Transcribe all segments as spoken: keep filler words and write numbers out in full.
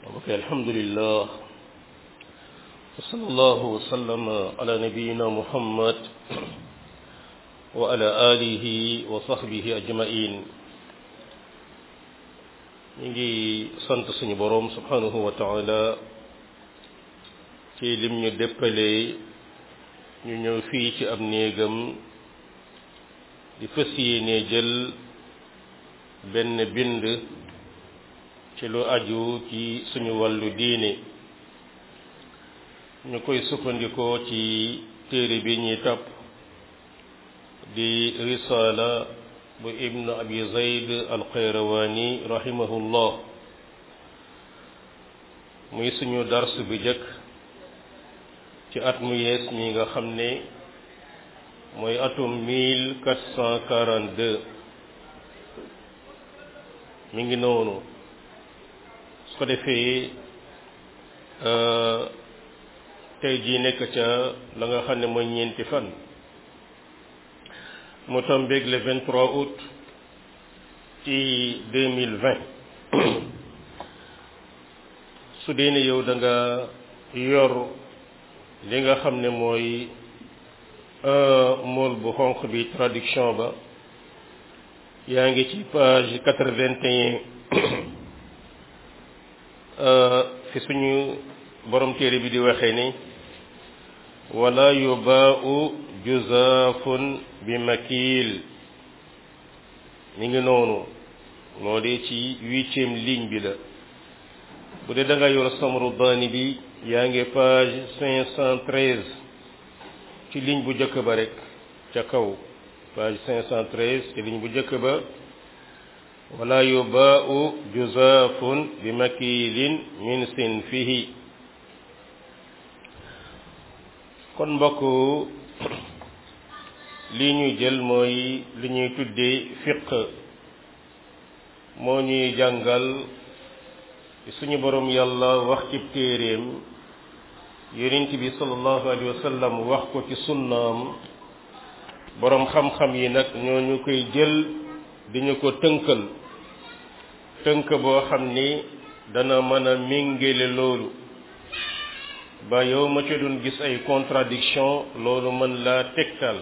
ok alhamdulillah wa sallallahu wa sallama ala nabiyyina muhammad wa ala alihi wa sahbihi ajmain. ñu ngi sant suñu boroom subhanahu wa taala ci lim ñu déppalee ñu ñëw fii ci ab néegam di fas yéene jël benn bind ci lu aju ci suñu wàllu diine ñu koy sukkandikoo ci téere bi ñuy topp di risala bu ibnu abi zayd al-qayrawani rahimahullah muy suñu dars bi jëkk ci at mu yees mi nga xam ne mooy atum mille quatre cent quarante-deux mi ngi noonu su ko defee tey jii nekk ca la nga xam ne mooy ñeenti fan mu tombeeg le vingt-trois août ci deux mille vingt su dee ne yow da nga yor li nga xam ne mooy mool bu xonq bi traduction ba yaa ngi ci page quatre-vingt-un fi suñu borom téere bi di waxee ni wala yubaa'u juzaafun bi makiil mi ngi noonu moo dee ci huitième ligne bi la bu dee da nga yor samru daani bi yaa ngi page cinq cent treize ci ligne bu njëkk ba rek ca kaw page cinq cent treize ci ligne bu njëkk ba wala yubaa'u juzaafun bi makiilin min sinfihi. kon mbokk li ñuy jël mooy li ñuy tuddee fiq moo ñuy jàngal suñu borom yàlla wax ci téeréem yonent bi sallallahu alayhi wa sallam wax ko ci sunnaam borom xam-xam yi nag ñoo ñu koy jël di ñu ko tënkal tënk boo xam ni dana mën a méngale loolu ba yow ma ca doon gis ay contradiction loolu mën laa tegtal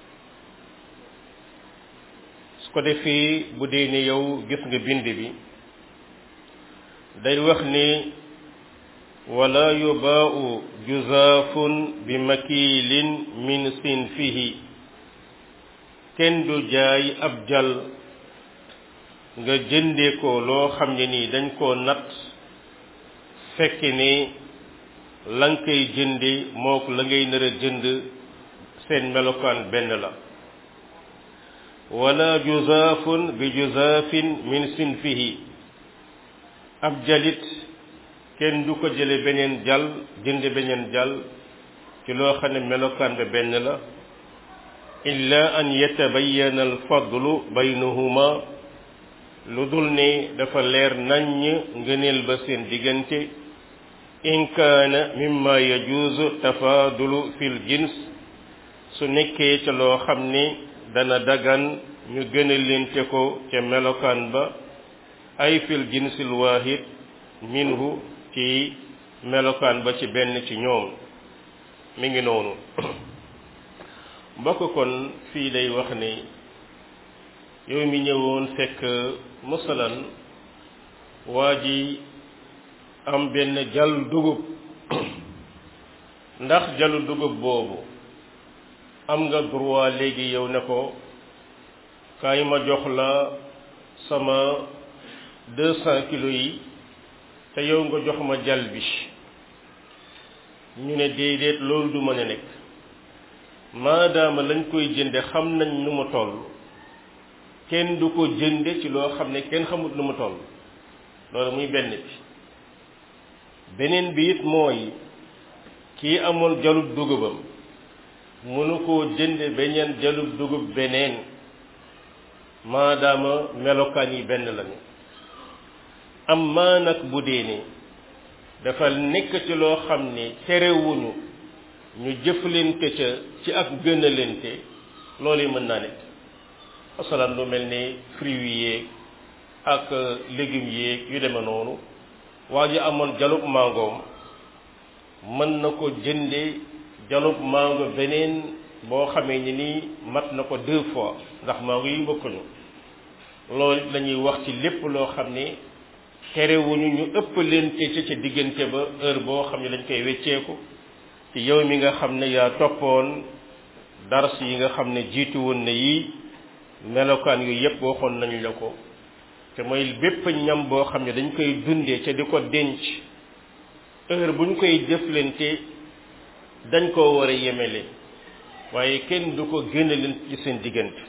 su ko defee bu dee ne yow gis nga bind bi day wax ni wala yubaa'u juzaafun bi makiilin min sinfihi kenn du jaay ab jal nga jëndee ko loo xam ne nii dañ koo natt fekk ne la nga koy jënde moo ko la ngay nar a jënd seen melokaan benn la wala juzaafun bi juzaafin min sinfihi ab jalit kenn du ko jële beneen jal jënde beneen jal ci loo xam ne melokaan ba benn la illa an yatabayyana al fadlu baynahuma lu dul ne dafa leer naññ ngëneel ba seen diggante in kaana mimma yajuuzu tafaadulu fil jins su nekkee ca loo xam ne dana dagan ñu gënalante ko ca melokaan ba ay fil jinsil waahid minhu ci melokaan ba ci benn ci ñoom mi ngi noonu mbokk kon fii day wax ne yow mi ñëwoon fekk masalan waa ji am benn jal dugub ndax jalu dugub boobu am nga droit léegi yow ne ko kaay ma jox la sama deux cent kilos yi te yow nga jox ma jal bi ñu ne déedéet loolu du mën a nekk maadaama lañ koy jënde xam nañ nu mu toll kenn du ko jënde ci loo xam ne kenn xamut nu mu toll loolu muy benn bi beneen bi it mooy kii amoon jalub dugubam mënu koo jënde beneen jalub dugub beneen maadaama melokaan yi benn lañu am maa nag bu dee ne dafa nekk ci loo xam ne terewuñu ñu jëflante ca ci ak gënalante loolu mën naa nekk masalan lu mel ne fruits yeeg ak légumes yeeg yu deme noonu waa ji amoon jalub mangoom mën na ko jënde jalub mango beneen boo xamee ni nii mat na ko deux fois ndax mango yi bokkuñu loolu la ñuy wax ci lépp loo xam ne terewuñu ñu ëpp leen te ca diggante ba heure boo xam ne dañ koy wecceeku ci yow mi nga xam ne yaa toppoon dars yi nga xam ne jiitu woon na yii melokaan yu yépp waxoon nañu la ko te mooy bépp ñam boo xam ne dañ koy dundee ca di ko denc heure buñ koy jëflante dañ koo war a yemele waaye kenn du ko génne leen ci seen diggante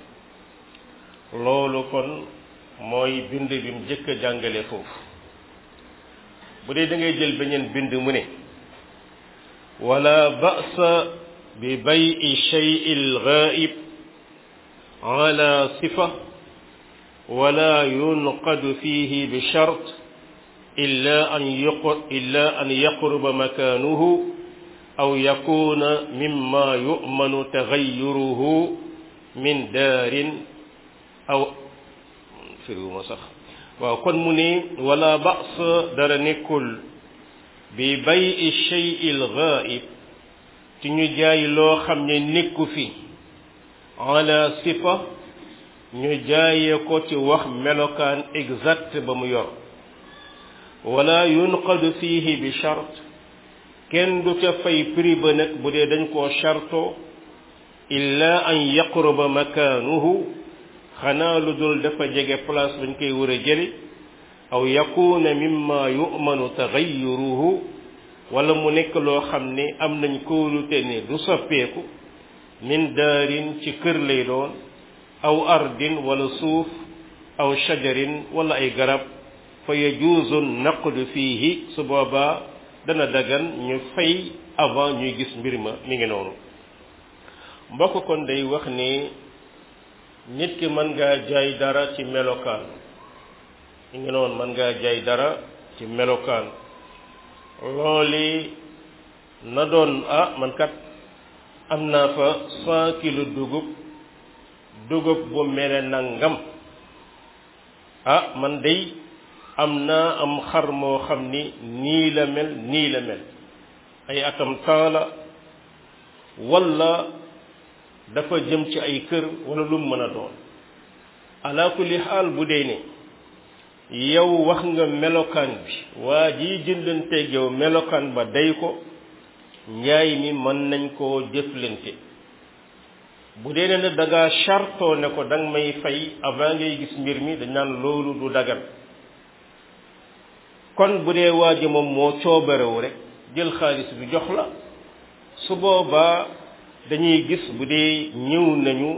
loolu kon mooy bind bi mu jëkk a jàngale foofu bu dee da ngay jël beneen bind mu ne wala ba'sa bi bay'i shay'il ghaib ala sifa wala yunqadu fihi bi shart illa an yuqr illa an yaqruba makanuhu aw yakuna mimma yu'manu taghayyuruhu min daarin aw firiwuma sax waaw kon mu ne wala ba's dara nekkul bi bay'i shay'il ghaib ci ñu jaay loo xam ne nekku fi ala sifa ñu jaayee ko ci wax melokaan exact ba mu yor wala yunqadu fihi bi shart kenn du ca fay prix ba nag bu dee dañ koo charto illa an yaqruba makaanuhu xanaa lu dul dafa jege place bañ koy war a jëli aw yakuna mimma yu'manu taghayyuruhu wala mu nekk loo xam ne am nañ kóolute ne du soppeeku min daarin ci kër lay doon aw ardin wala suuf aw shajarin wala ay garab fa yajuuzu naqdu fiihi su boobaa dana dagan ñu fay avant ñuy gis mbir ma mi ngi noonu mbokk kon day wax ni nit ki mën ngaa jaay dara ci melokaan mi ngi noonu mën ngaa jaay dara ci melokaan looli na doon ah man kat am naa fa cent kilo dugub dugub bu mele nangam ah man day am naa am xar moo xam ni nii la mel nii la mel ay atam taala walla dafa jëm ci ay kër wala lu mu mën a doon ala kulli xaal bu dee ne yow wax nga melokaan bi waa ji jëndanteeg yow melokaan ba day ko njaay mi mën nañ koo jëflante bu dee ne da ngaa chartoo ne ko danga may fay avant ngay gis mbir mi dañ naan loolu du dagan kon bu dee waa ji moom moo coobarewu rek jël xaalis bi jox la su boobaa dañuy gis bu dee ñëw nañu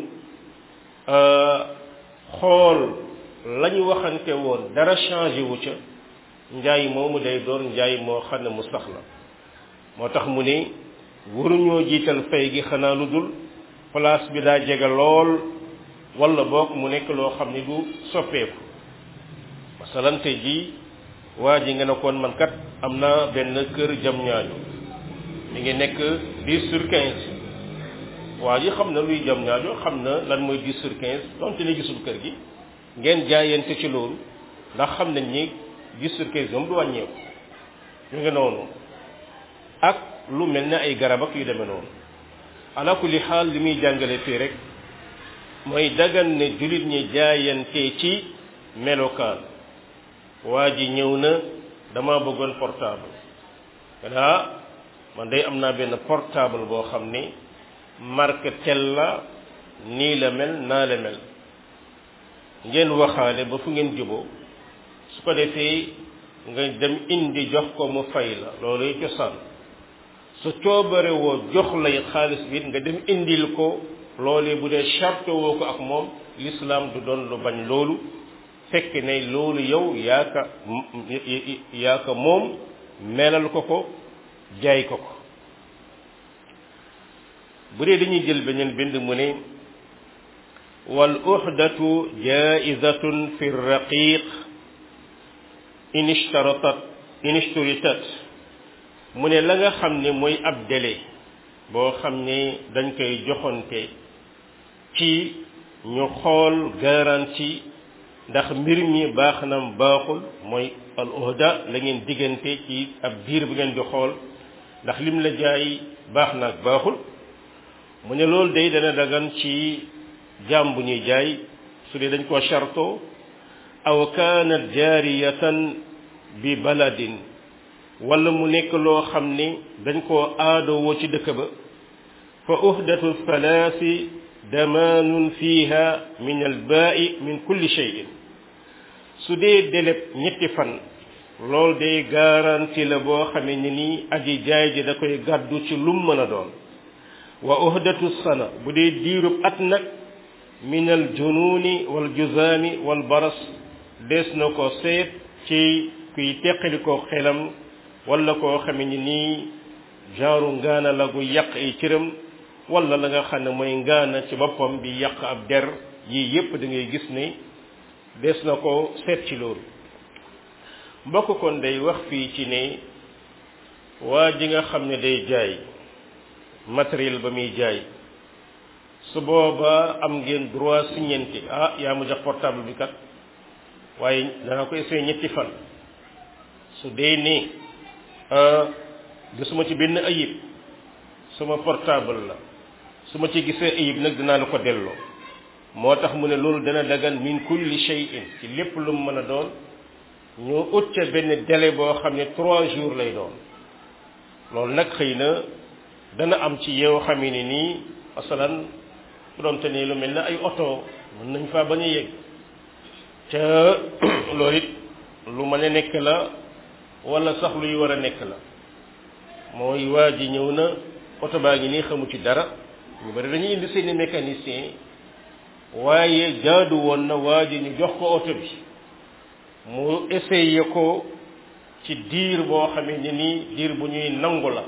xool la ñu waxante woon dara changé wu ca njaay moomu day doon njaay moo xam ne mu sax la moo tax mu ne waruñoo jiital fay gi xanaa lu dul place bi daa jege lool wala boog mu nekk loo xam ne du soppeeku masalan tey jii waa ji nga ne koon man kat am naa benn kër jam ñaajo mi ngi nekk dix sur quinze waa ji xam na luy jam ñaajo xam na lan mooy dix sur quinze donte ne gisul kër gi ngeen jaayante ci loolu ndax xam nañ ni dix sur quinze moom du wàññeeku mi ngi noonu ak lu mel ne ay garab ak yu demee noonu ala kulli xaal li muy jàngale fii rek mooy dagan ne jullit ñi jaayante ci melokaan waa ji ñëw na dama bëggoon portable ah man day am naa benn portable boo xam ne marque tel la nii la mel naa la mel ngeen waxaale ba fu ngeen juboo su ko defee nga dem indi jox ko mu fay la looluy cosaan su coobare woo jox lay xaalis bi nga dem indil ko loolee bu dee charte woo ko ak moom l'islam du doon lu bañ loolu fekk ne loolu yow yaa ka yaa ka moom melal ko ko jaay ko ko bu dee dañuy jël beneen bind mu ne wal uhdatu jaizatun fi raqiq in ishtaratat in ishturitat mu ne la nga xam ne mooy ab délai boo xam ne dañ koy joxonte ci ñu xool garantie ndax mbir mi baax na baaxul mooy al uhda la ngeen diggante ci ab diir bu ngeen di xool ndax lim la jaay baax na ak baaxul mu ne loolu day dana dagan ci jaam bu ñuy jaay su dee dañ koo charto aw kaanat jaariyatan bi baladin wala mu nekk loo xam ne dañ koo aadowoo ci dëkk ba fa uhdatu thalaasi damaanun fiiha min albaa'i min kulli shay'in su dee délai ñetti fan loolu day garanti la boo xamee ne nii aji jaay ji da koy gàddu ci lum mën a doon wa uhdatu sana bu dee diirub at nag min al junuuni wal juzaami wal baras des na ko seet ci kuy teqali koo xelam wala koo xamee ne nii genre ngaana la gu yàq ay cëram wala la nga xam ne mooy ngaana ci boppam bi yàq ab der yii yépp da ngay gis ne des na ko seet ci loolu mbokk kon day wax fii ci ne waa ji nga xam ne day jaay matériel ba muy jaay su booba am ngeen droit signenti ah yaa ma jox portable bi kat waaye dana ko essayé ñetti fan su dee ne gisuma ci benn ayib suma portable la su ma ci gisee ayib nag dinaa la ko delloo moo tax mu ne loolu dana dagan min kulli shay'in ci lépp lu mu mën a doon ñu ut ca benn délai boo xam ne trois jours lay doon loolu nag xëy na dana am ci yow xamee ne nii masalan bu doon te ne lu mel ne ay oto mën nañ faa bañ a yegg ca loolu it lu mën a nekk la wala sax luy war a nekk la mooy waa ji ñëw na oto baa ngi nii xamu ci dara ñu bari dañuy indi seeni mécanicien waaye jaadu woon na waa ji ñu jox ko oto bi mu essayé ko ci diir boo xamee ne nii diir bu ñuy nangu la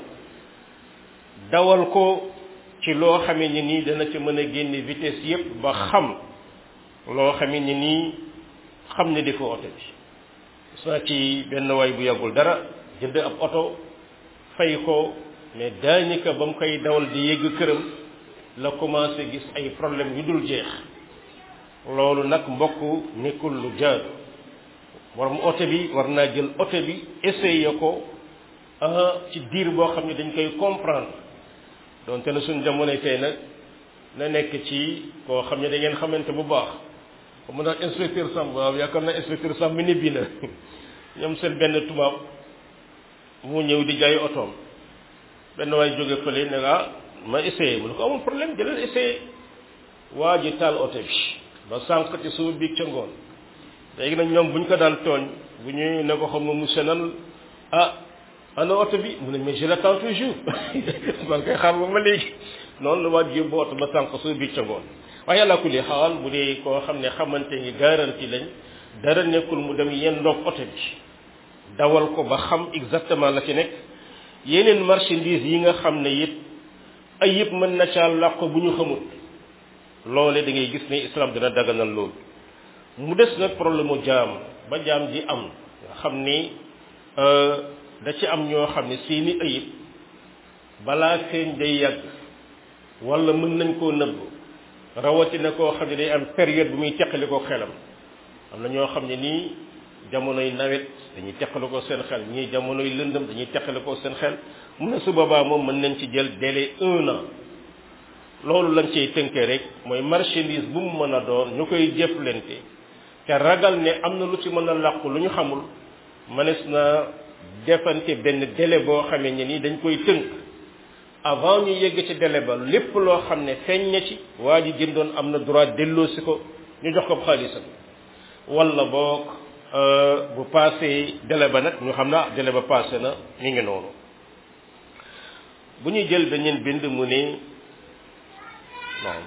dawal ko ci loo xamee ne nii dana ci mën a génne vitesse yépp ba xam loo xamee ne nii xam ne dafa oto bi saa ci benn waay bu yàggul dara jënd ab oto fay ko mais daanaka ba mu koy dawal di yegg këram la commencé gis ay problème yu dul jeex loolu nag mbokk nekkul lu jaadu war mu oto bi war naa jël oto bi essayé ko ci diir boo xam ne dañ koy comprendre donte na suñ jamonoy tey nag na nekk ci koo xam ne da ngeen xamante bu baax mu naan inspecteur Samb waaw yaakaar naa inspecteur Samb mi ne bii na ñoom seen benn tubaab mu ñëw di jaay otoom benn waay jóge fële ne ah ma essayé mu ne ko amul problème jëlal essayé waa ji taal oto bi ba sànq ci suba biig ca ngoon léegi nag ñoom bu ñu ko daan tooñ bu ñuy ne ko xam nga monsieur nan ah ana oto bi mu ne mais je l'attends toujours man koy xaar ba ma léegi noonu la waa ji yóbbu oto ba sànq suba biig ca ngoon waaye yàlla ku li xawal bu dee koo xam ne xamante ni garanti lañ dara nekkul mu dem yenn ndoog oto bi dawal ko ba xam exactement la ci nekk yeneen marchandise yi nga xam ne it ay yëpp mën na caa làq bu ñu xamul loole da ngay gis ne islam dina daganal loolu mu des nag problème mu jaam ba jaam ji am nga xam ni da ci am ñoo xam ne seeni ayib balaa feeñ day yàgg wala mën nañ koo nëbb rawatina koo xam ne day am période bu muy teqali ko xelam am na ñoo xam ne nii jamonoy nawet dañuy teqali ko seen xel ñii jamonoy lëndëm dañuy teqali ko seen xel mu ne su boobaa moom mën nañ ci jël délai un an loolu lañ cay tënkee rek mooy marchandise bu mu mën a doon ñu koy jëflante te ragal ne am na lu ci mën a làqu lu ñu xamul mënees na defante benn délai boo xamee ne nii dañ koy tënk avant ñu yegg ci délai ba lépp loo xam ne feeñ na ci waa ji jëndoon am na droit delloosi ko ñu jox ko xaalisam wala boog bu passé délai ba nag ñu xam na délai ba passé na ñu ngi noonu bu ñuy jël beneen bind mu ne non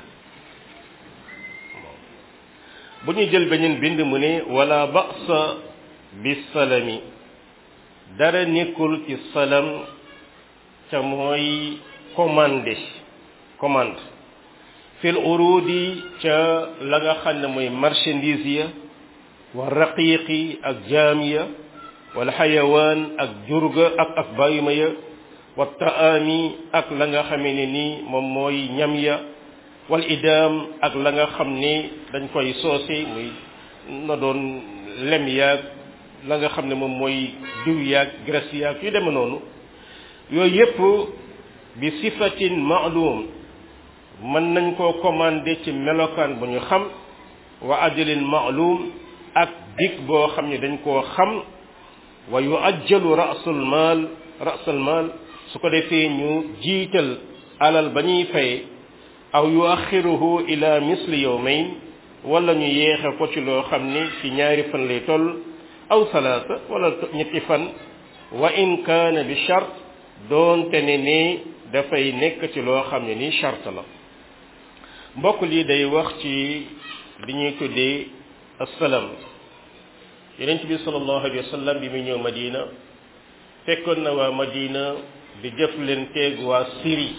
bu ñuy jël beneen bind mu ne wala ba'sa bi salami dara nekkul ci salam ca mooy commandé commande fil urudi ca la nga xam ne mooy marchandise ya wa raqiqi ak jaam ya wal xayawaan ak jurga ak ak bàyyima ya wa taami ak la nga xamee ne nii moom mooy ñam ya wal idaam ak la nga xam ne dañ koy soose muy na doon lem yaag la nga xam ne moom mooy diw yaag graisse yaag yu deme noonu yooyu yépp bi sifatin ma'lum mën nañ koo commandé ci melokaan bu ñu xam wa ajalin ma'lum ak dig boo xam ne dañ koo xam wa yuajjalu ra'sul maal ra'sul maal su ko defee ñu jiital alal ba ñuy fay aw yuaxiruhu ila misli yawmayn wala ñu yeexe ko ci loo xam ne ci ñaari fan lay toll aw salaasa wala ñetti fan wa in kaana bi chart doonte ne ni dafay nekk ci loo xam ne ni chart la mbokk lii day wax ci li ñuy tuddee assalam yonent bi sallallahu alayhi wa sallam bi muy ñëw Madina fekkoon na waa Madina di jëflanteeg waa Syrie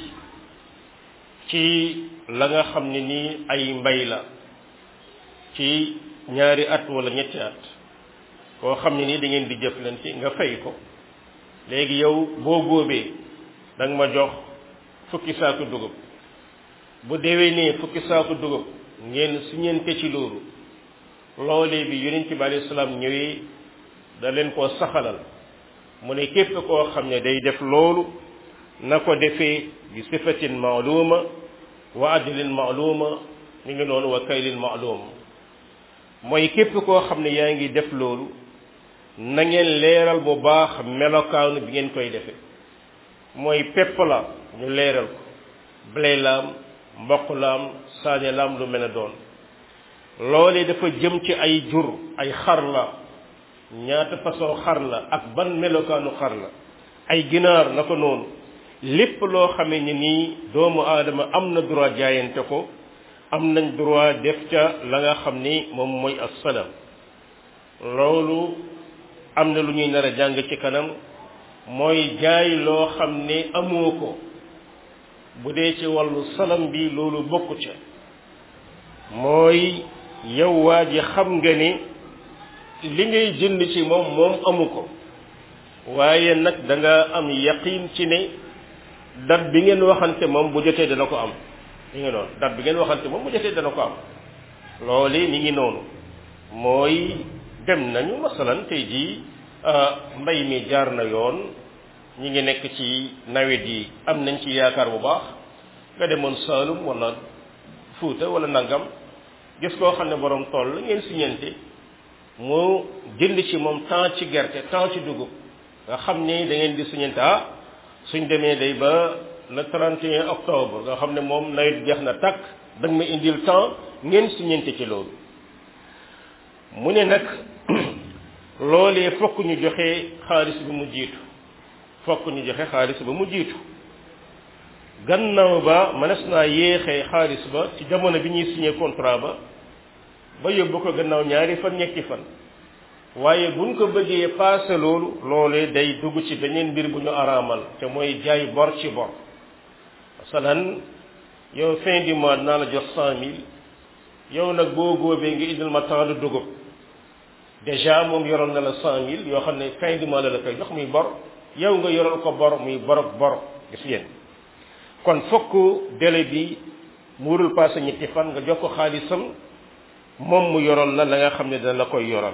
ci la nga xam ne nii ay mbay la ci ñaari at wala ñetti at koo xam ne nii da ngeen di jëflante nga fay ko léegi yow boo góobee da nga ma jox fukki saaku dugub bu déwénee fukki saaku dugub ngeen siñente ci loolu loolee bi yonent bi alayhi salaam ñëwee da leen koo saxalal mu ne képp koo xam ne day def loolu na ko defee bi sifatin ma'luma wa ajlin ma'luma mi ngi noonu wa kaylin ma'lum mooy képp koo xam ne yaa ngi def loolu na ngeen leeral bu baax melokaanu bi ngeen koy defee mooy pepp la ñu leeral ko blé laam mboq laam saañe laam lu mel ne doon loolee dafa jëm ci ay jur ay xar la ñaata façon xar la ak ban melokaanu xar la ay ginaar na ko noonu lépp loo xamee ni nii doomu aadama am na droit jaayante ko am nañ droit def ca la nga xam ni moom mooy assalam loolu am na lu ñuy nar a jàng ci kanam mooy jaay loo xam ne amoo ko bu dee ci wàllu salam bi loolu bokku ca mooy yow waa ji xam nga ni li ngay jënd ci moom moom amu ko waaye nag da nga am yaqin ci ne date bi ngeen waxante moom bu jotee dana ko am mi ngi noonu date bi ngeen waxante moom bu jotee dana ko am loolu mi ngi noonu mooy dem nañu masalan tey jii mbay mi jaar na yoon ñi ngi nekk ci nawet yi am nañ ci yaakaar bu baax nga demoon Saalum wala Fuuta wala nangam gis koo xam ne borom tool la ngeen siñente mu jënd ci moom temps ci gerte temps ci dugub nga xam ne da ngeen di siñente ah suñ demee day ba le trente et un octobre nga xam ne moom nawet jeex na takk da nga ma indil temps ngeen siñente ci loolu mu ne nag loolee fokk ñu joxe xaalis bi mu jiitu fokk ñu joxe xaalis ba mu jiitu gannaaw ba mënees naa yéexee xaalis ba ci jamono bi ñuy signé contrat ba ba yóbbu ko gannaaw ñaari fan ñetti fan waaye buñ ko bëggee passé loolu loolee day dugg ci beneen mbir bu ñu araamal te mooy jaay bor ci bor masalan yow fin du mois dinaa la jox cent mille yow nag boo góobee nga indil ma temps de dugub déjà moom yoroon na la cent mille yoo xam ne fin du mois la la koy jox muy bor yow nga yoral ko bor muy bor ak bor gis ngeen kon fokk délai bi mu warul passé ñetti fan nga jox ko xaalisam moom mu yoroon la la nga xam ne dana la koy yoral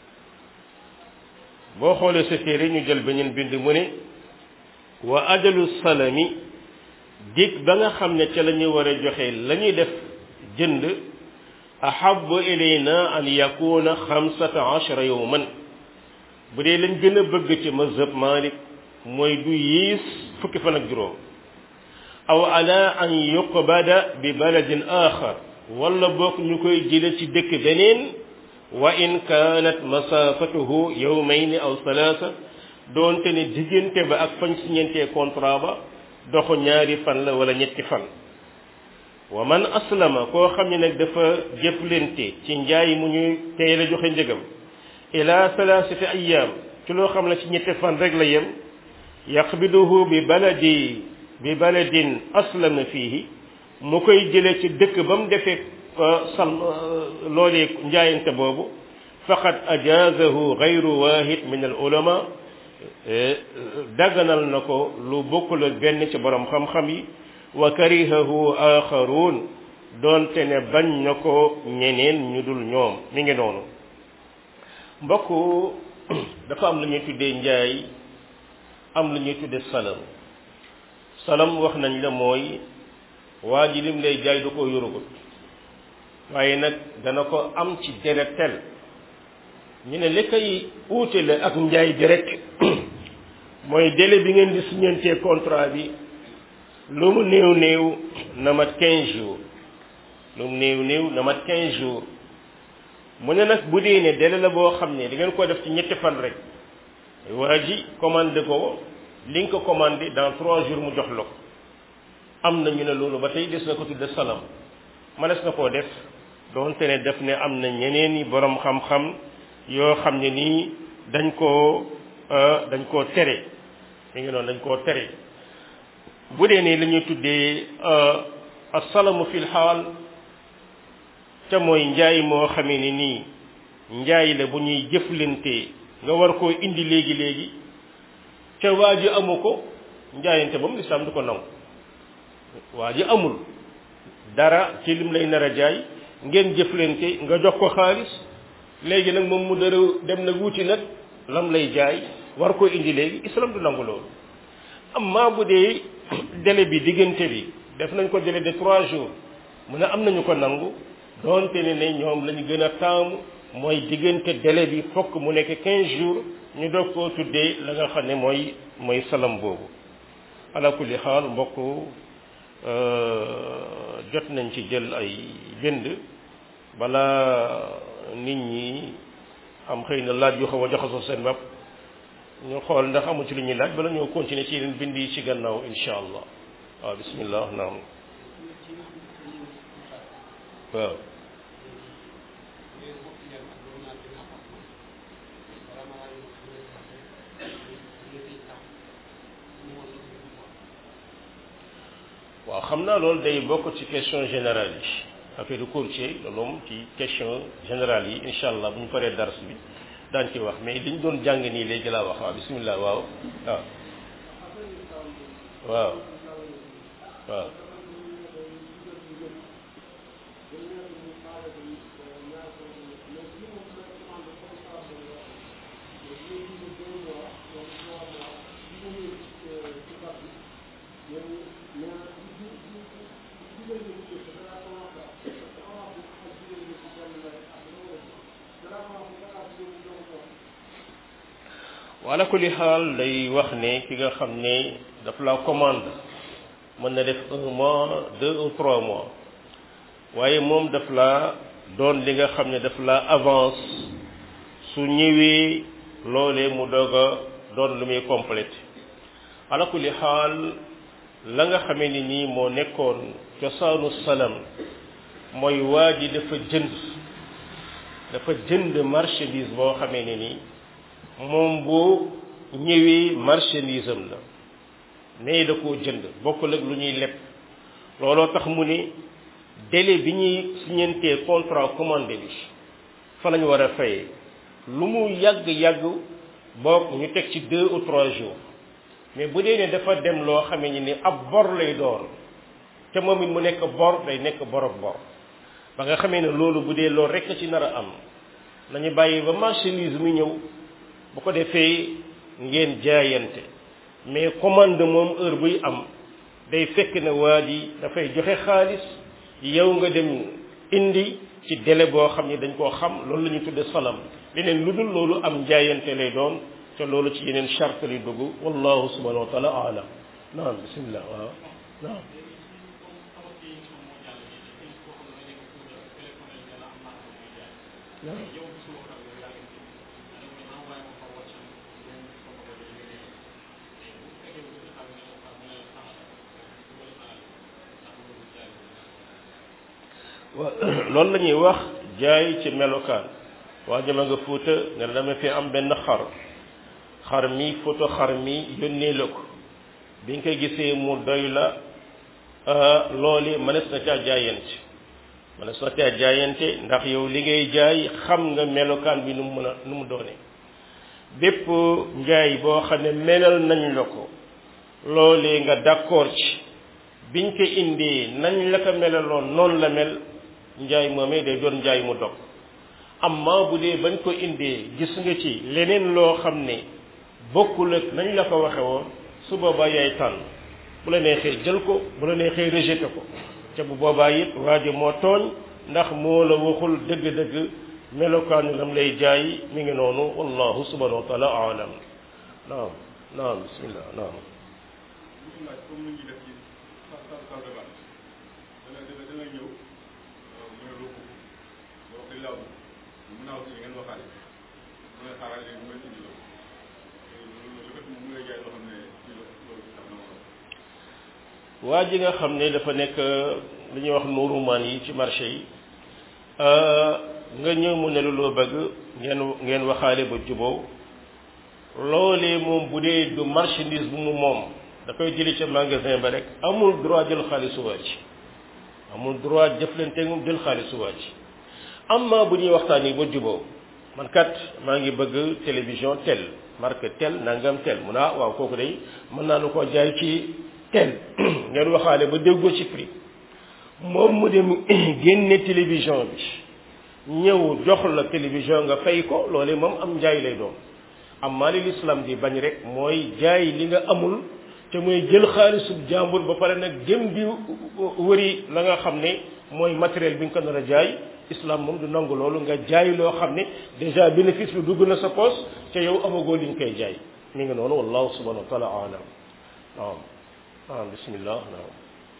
boo xoolee sa téere ñu jël beneen bind mu ne wa ajalu salami dig ba nga xam ne ca la ñuy war a joxe la ñuy def jënd ahabbu ilayna an yakuna xamsata ashara yawman bu dee lañ gën a bëgg ci mazhab Malik mooy du yiis fukki fan ak juróom aw ala an yuqbada bi baladin axar wala bokk ñu koy jële ci dëkk beneen wa in kaanat masafatuhu yawmayni aw salaasa doonte ne diggante ba ak fañ siñentee contrat ba doxu ñaari fan la wala ñetti fan wa man aslama koo xam ne nag dafa jëflante ci njaay mu ñuy tey la joxe njëgam ila salaasati ayyaam ci loo xam ne ci ñetti fan rek la yem yaqbiduhu bi baladi bi baladin aslama fiihi mu koy jëlee ci dëkk ba mu defee sal loolee njaayante boobu faqad ajaazahu gayru waahid min al ulama daganal na ko lu bokkul ak benn ci borom xam-xam yi wa karihahu axaruun doonte ne bañ na ko ñeneen ñu dul ñoom mi ngi noonu mbokk dafa am lu ñuy tuddee njaay am lu ñuy tuddee salam salam wax nañ la mooy waa ji lim lay jaay du ko yorugul waaye nag dana ko am ci délai tel ñu ne li koy uute la ak njaay direct mooy délai bi ngeen di signantee contrat bi lu mu néew néew na mat quinze jours lu mu néew néew na mat quinze jours mu ne nag bu dee ne délai la boo xam ne da ngeen ko def ci ñetti fan rek waa ji commandé ko li nga ko commandé dans trois jours mu jox la ko am na ñu ne loolu ba tey des na ko tudde salam mënees na koo def doonte ne def ne am na ñeneen i borom xam-xam yoo xam ne nii dañ koo dañ koo tere mi ngi noonu dañ koo tere bu dee ne la ñuy tuddee asalamu fil xaal te mooy njaay moo xamee ne nii njaay la bu ñuy jëflante nga war koo indi léegi léegi ca waa ji amu ko njaayante ba mu lislaam du ko nangu waa ji amul dara ci lim lay nar a jaay ngeen jëflante nga jox ko xaalis léegi nag moom mu dara dem nag wuti nag lam lay jaay war koo indi léegi islam du nangu loolu amma bu dee délai bi diggante bi def nañ ko délai de trois jours mu ne am nañu ko nangu doonte ne ne ñoom la ñu gën a taamu mooy diggante délai bi fokk mu nekk quinze jours ñu doog koo tuddee la nga xam ne mooy mooy salam boobu ala kulli xaal mbokk jot nañ ci jël ay bind bala nit ñi am xëy na laaj yu xaw a joxasoo seen bopp ñu xool ndax amu ci lu ñuy laaj bala ñoo continuer ci yeneen bind yi ci gannaaw insha allah waaw bismillah naam waaw waaw xam naa loolu day bokk ci question générale yi affaire de courtier loolu moom ci question générale yi insha allah bu ñu paree dars bi daan ci wax mais li ñu doon jàng nii léegi laa wax waaw bismillah waaw waaw waaw waaw wala kulli xaal day wax ne ki nga xam ne daf la commande mën na def un mois deux ou trois mois waaye moom daf la doon li nga xam ne daf la avance su ñëwee loolee mu doog a doon lu muy complété ala kulli xaal la nga xamee ni nii moo nekkoon cosaanu salam mooy waa ji dafa jënd dafa jënd marchandise boo xamee ne nii moom boo ñëwee marchandise am la ne da koo jënd bokkul ak lu ñuy leb looloo tax mu ne délai bi ñuy signantee contrat commandé bi fa lañu war a fayee lu mu yàgg-yàgg boog ñu teg ci deux ou trois jours mais bu dee ne dafa dem loo xamee ni ni ab bor lay doon te moom it mu nekk bor day nekk bor ak bor ba nga xamee ne loolu bu dee loolu rekk ci nar a am nañu bàyyi ba marchandise mu ñëw bu ko defee ngeen jaayante mais commande moom heure buy am day fekk ne waa ji dafay joxe xaalis yow nga dem indi ci délai boo xam ne dañ koo xam loolu la ñu tudde salam leneen lu dul loolu am jaayante lay doon te loolu ci yeneen charte lay dugg wallahu subhanahu wa taala alam naam bismillah waaw naam loolu la ñuy wax jaay ci melokaan waa jama nga Fuuta nga ne dama fi am benn xar xar mi photo xar mi yónnee la ko bi nga koy gisee mu doy la loole mënees na caa jaayante mënees na caa jaayante ndax yow li ngay jaay xam nga melokaan bi nu mu mën a nu mu doone bépp njaay boo xam ne melal nañ la ko loolee nga d'accord ci biñ ko indee nañ la ko melaloon noonu la mel njaay moomee day doon njaay mu dog amma bu dee bañ ko indee gis nga ci leneen loo xam ne bokkul ak nañ la ko waxe woon su boobaa yaay tànn bu la neexee jël ko bu la neexee rejeté ko te bu boobaa it waa ji moo tooñ ndax moo la waxul dëgg-dëgg melokaanu lam lay jaay mi ngi noonu wallahu subhanahu wa taala alam naam naam bismillah naam waa ji nga xam ne dafa nekk li ñuy wax nuurumaan yi ci marché yi nga ñëw mu ne lu loo bëgg ngeen ngeen waxaale ba juboo loolee moom bu dee du marchandise bu mu moom da koy jëli ca magasin ba rek amul droit jël xaalisu waa ji amul droit jëflante moom jël xaalisu waa ji amma bu ñuy waxtaan yi ba juboo man kat maa ngi bëgg télévision tel marque tel nangam tel mu naa waaw kooku day mën naa lu ko jaay ci tel ngeen waxaale ba déggoo ci prix moom mu dem génne télévision bi ñëw jox la télévision nga fay ko loolee moom am njaay lay doon amma li l'islam di bañ rek mooy jaay li nga amul te mooy jël xaalisu jàmbur ba pare nag jëm di wëri la nga xam ne mooy matériel bi nga ko nar a jaay islam moom du nangu loolu nga jaay loo xam ne déjà bénéfice bi dugg na sa poche te yow amagoo li nga koy jaay mi ngi noonu wallahu subhanahu wa taala alam naam naam bismillah naam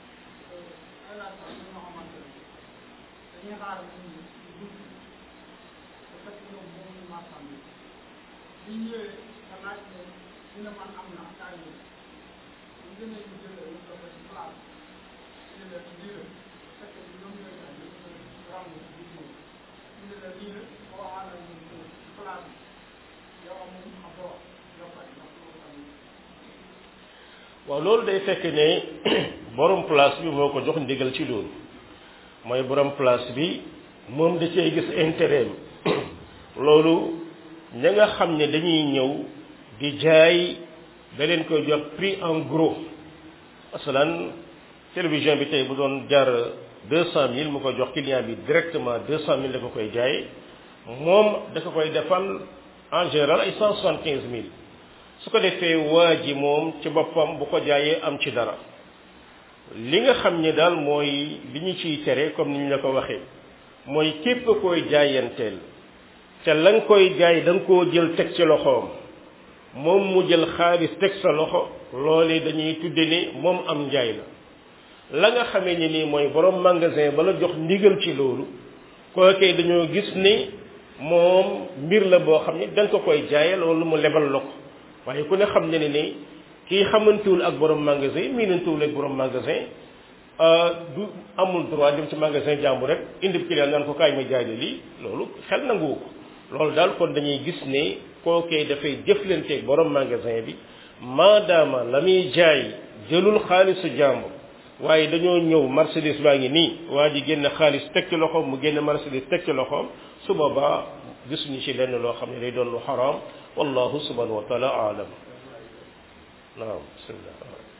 waaw loolu day fekk ne borom place bi moo ko jox ndigal ci loolu mooy borom place bi moom da cee gis intérêt loolu ña nga xam ne dañuy ñëw di jaay da leen koy jox prix en gros masalan télévision bi tey bu doon jar deux cent mille mu ko jox client bi directement deux cent mille da ko koy jaay moom da ko koy defal en général ay cent soixante quinze mille su ko defee waa ji moom ci boppam bu ko jaayee am ci dara li nga xam ne daal mooy li ñu ciy tere comme ni ñu la ko waxee mooy képp koy jaayanteel te la nga koy jaay da nga koo jël teg ci loxoom moom mu jël xaalis teg sa loxo loolee dañuy tudde ni moom am njaay la la nga xamee ni nii mooy borom magasin ba la jox ndigal ci loolu kookee dañoo gis ni moom mbir la boo xam ne da nga ko koy jaayee loolu mu lebal la ko waaye ku ne xam ne ne ni kii xamantuwul ak borom magasin miinantuwul ak borom magasin du amul droit dem ci magasin jàmbur rek indi client naan ko kaay ma jaay lii loolu xel nanguwu ko loolu daal kon dañuy gis ne kookee dafay jëflanteeg borom magasin bi maadaama la muy jaay jëlul xaalisu jàmbur waaye dañoo ñëw marchandise baa ngi nii waa ji génn xaalis teg ci loxoom mu génn marchandise teg ci loxoom su boobaa gisuñu ci lenn loo xam ne day doon lu xaraam wallahu subhanahu wa taala alam naam bismillah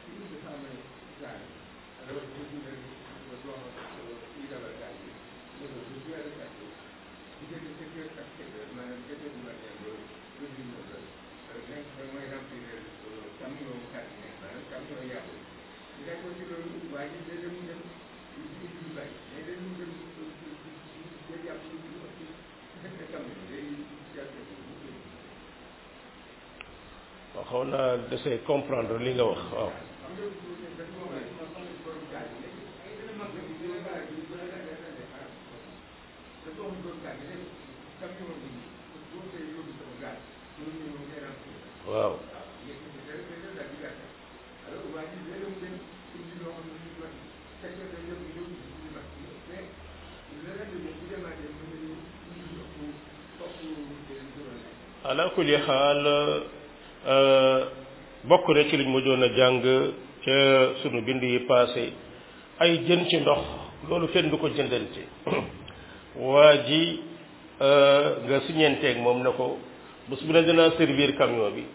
xaw naa desee comprendre li nga wax waaw waaw ala kulli xaal bokk na ci liñ ma doon a jàng ca sunu bind yi passé ay jën ci ndox loolu kenn du ko jëndante waa ji nga siñenteeg moom na ko bés bu ne dinaa servir camion bi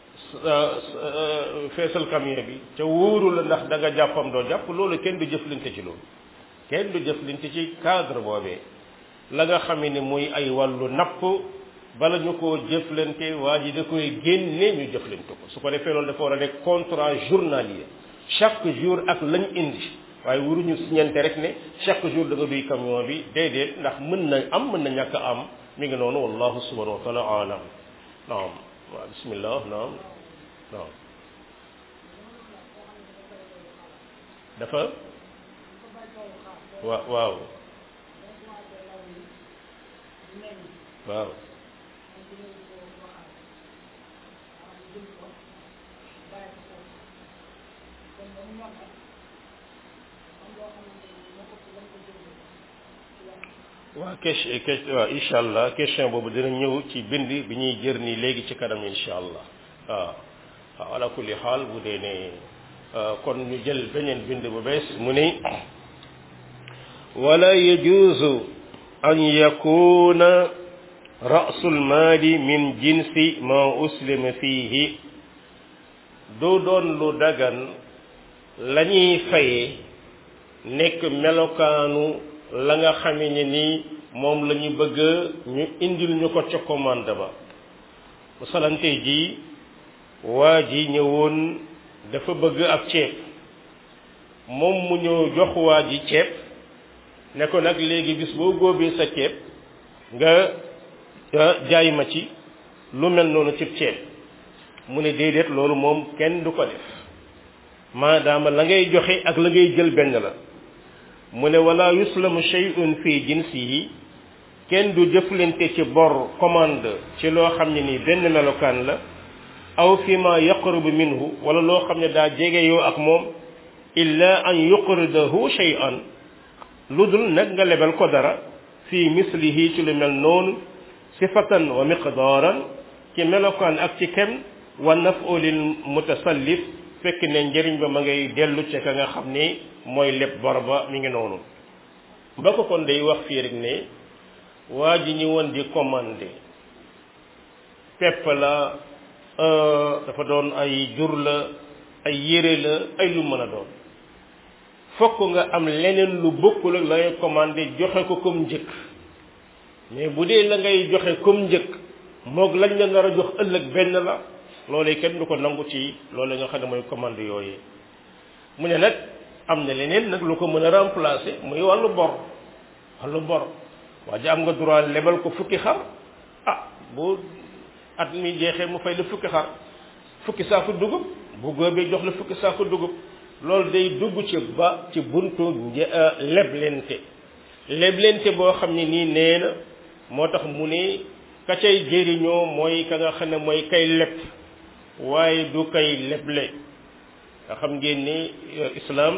feesal camion bi te wóoru la ndax da nga jàppam doo jàpp loolu kenn du jëflante ci loolu kenn du jëflante ci cadre boobee la nga xam ne muy ay wàllu napp bala ñu koo jëflante waa ji da koy génne ñu jëflante ko su ko defee loolu dafa war a nekk contrat journalier chaque jour ak lañ indi waaye waruñu siñante rek ne chaque jour da nga duy camion bi déedéet ndax mën na am mën na ñàkk a am mi ngi noonu wallahu subhanahu wa taala alam naam waaw bismillah naam naam dafa waaw waaw waaw waaw question question waaw incha allah question boobu dina ñëw ci bind bi ñuy jër nii léegi ci kanam incha allah waaw waaw ala kulli xaal bu dee ne kon ñu jël beneen bind bu bees mu ni wala yajuuzu an yakuna rasul maali min jinsi ma uslima fiihi du doon lu dagan la ñuy faye nekk melokaanu la nga xamee ne ni moom la ñu bëgg ñu indil ñu ko ca commande ba musalante ji waa ji ñëwoon dafa bëgg ab ceeb moom mu ñëw jox waa ji ceeb ne ko nag léegi bis boo góobee sa ceeb nga jaay ma ci lu mel noonu ci ceeb mu ne déedéet loolu moom kenn du ko def maadaama la ngay joxe ak la ngay jël benn la mu ne wala yuslamu shay'un fi jinsihi kenn du jëflante ci bor commande ci loo xam ne nii benn melokaan la aw fi ma yaqrubu minhu wala loo xam ne daa jege yoo ak moom illa an yuqridahu shay'an lu dul nag nga lebal ko dara fi mislihi ci lu mel noonu sifatan wa miqdaaran ci melokaan ak ci kem wa naf'u lil mutasallif fekk ne njëriñ ba ma ngay dellu ci ka nga xam ne mooy lépp bor ba mi ngi noonu ba ko kon day wax fii rek ne waa ji ñu woon di commandé pepp la dafa doon ay jur la ay yére la ay lu mën a doon fokk nga am leneen lu bokkul ak la ngay commandé joxe ko comme njëkk mais bu dee la ngay joxe comme njëkk moog lañ la nar a jox ëllëg benn la loolee kenn du ko nangu ci loolu nga xam ne mooy commande yooyu mu ne nag am na leneen nag lu ko mën a remplacer muy wàllu bor wàllu bor waa ji am nga droit lebal ko fukki xar ah bu at mi jeexee mu fay la fukki xar fukki saako dugub bu góobee jox la fukki saako dugub loolu day dugg ci ba ci buntu leblente leblente boo xam ne nii nee na moo tax mu ne ka cay jëriñoo mooy ka nga xam ne mooy kay leb waaye du kay leble nga xam ngeen ni islam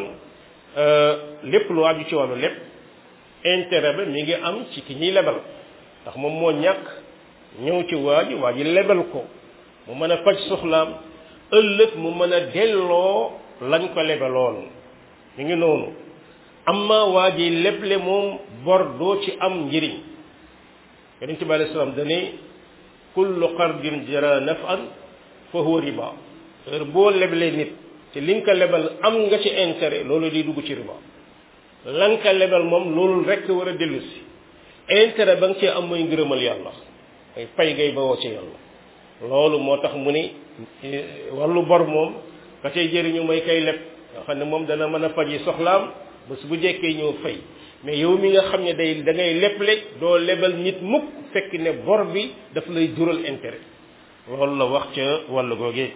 lépp lu aju ci wàllu leb intérêt ba mi ngi am ci ki ñuy lebal ndax moom moo ñàkk ñëw ci waa ji waa ji lebal ko mu mën a faj soxlaam ëllëg mu mën a delloo lañ ko lebaloon mi ngi noonu amma waa ji leble moom bor doo ci am njëriñ yonent bi alayhi salaam dane kullu qardin jara naf'an fa huwa riba heure boo leblee nit te li nga ko lebal am nga ci intérêt loolu di dugg ci riba la nga ko lebal moom loolu rek war a dellu si intérêt ba nga cee am mooy ngërëmal yàlla ay pay gay bawoo ci yàlla loolu moo tax mu ni wàllu bor moom ka cay jëriñu mooy kay leb nga xam ne moom dana mën a faji soxlaam bés bu jekkee ñëw fay mais yow mi nga xam ne day da ngay leble doo lebal nit mukk fekk ne bor bi daf lay jural intérêt loolu la wax ca wàllu googee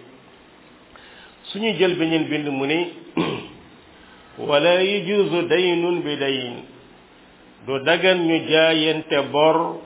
suñuy jël beneen bind mu ni wala yajuuzu daynun bi dayn du dagan ñu jaayante bor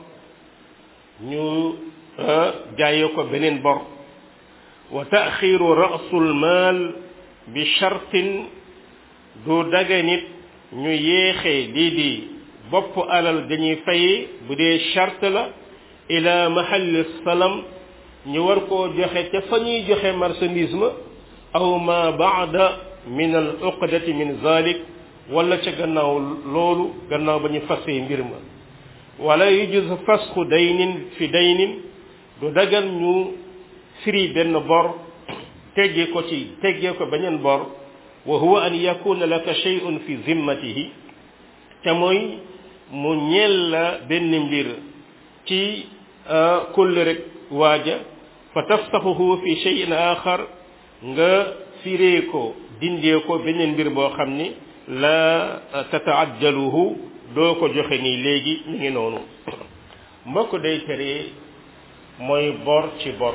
ñu jaaye ko beneen bor wa taxiru rasul maal bi shartin du daganit ñu yéexee lii di bopp alal dañuy faye bu dee charte la ila mahalli salam ñu war koo joxe te fa ñuy joxe marchandise ma aw ma baada min al uqdati min zalik wala ca gannaaw loolu gannaaw ba ñu fasee mbir ma wala yujuz fasxu daynin fi daynin du dagan ñu firi benn bor teggee ko ci teggee ko beneen bor wa huwa an yakuna laka shay'un fi zimmatihi te mooy mu ñeel la benn mbir ci kull rek waaja fa taftaxuhu fi shay'in axar nga firee ko dindee ko beneen mbir boo xam ni la tataajjaluhu doo ko joxe nii léegi mi ngi noonu mbokk day tere mooy bor ci bor